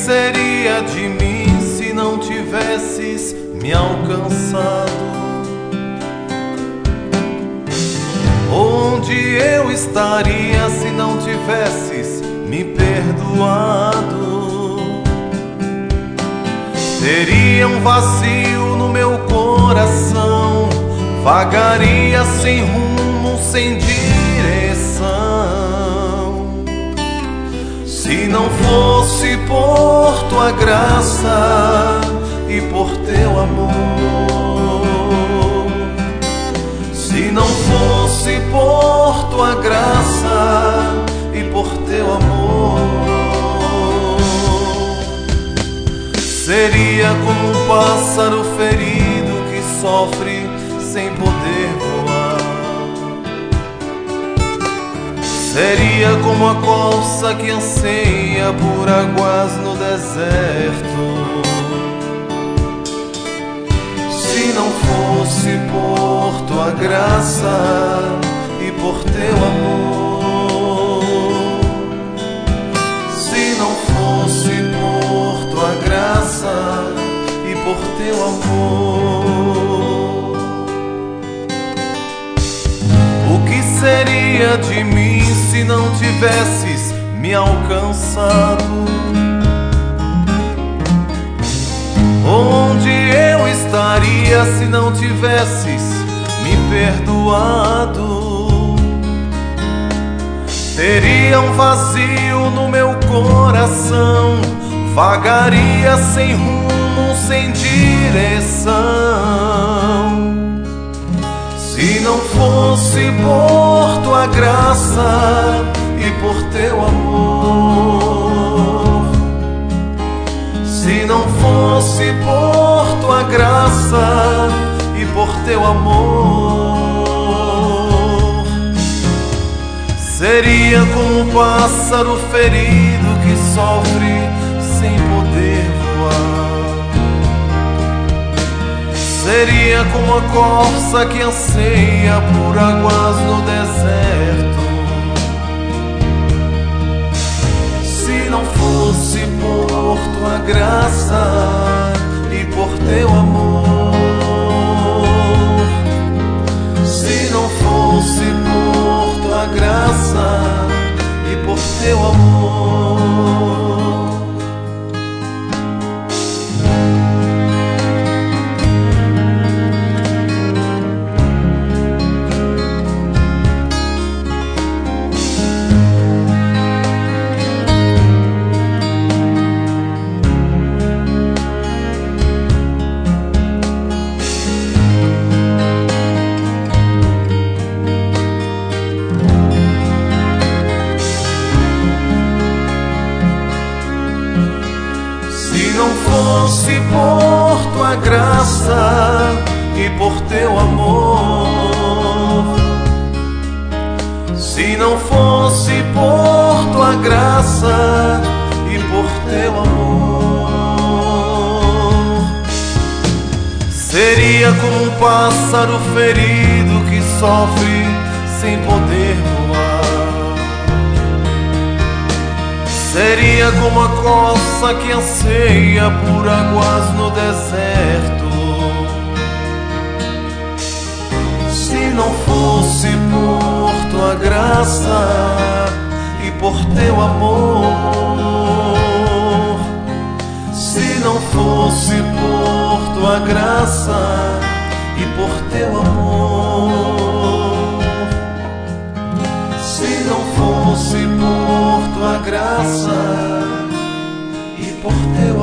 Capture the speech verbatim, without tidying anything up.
seria de mim se não tivesses me alcançado? Onde eu estaria se não tivesses me perdoado? Teria um vazio no meu coração, vagaria sem rumo, sem direção. Se não fosse por tua graça e por teu amor, se não fosse por tua graça e por teu amor, seria como um pássaro ferido que sofre sem poder voar. Seria como a corça que anseia por águas no deserto. Se não fosse por tua graça e por teu amor, se não fosse por tua graça e por teu amor, o que seria de mim se não tivesses me alcançado? Onde eu estaria se não tivesses me perdoado? Teria um vazio no meu coração, vagaria sem rumo, sem direção. Se não fosse por tua graça e por teu amor, se não fosse por tua graça e por teu amor, seria como um pássaro ferido que sofre sem poder voar. Seria como a corça que anseia por águas no deserto. Se não fosse por tua graça e por teu amor, se não fosse por tua graça e por teu amor, fosse por tua graça e por teu amor, se não fosse por tua graça e por teu amor, seria como um pássaro ferido que sofre sem poder voar. Seria como a corça que anseia por águas no deserto. Se não fosse por tua graça e por teu amor, se não fosse por tua graça e por teu amor, se não fosse por tua graça e por teu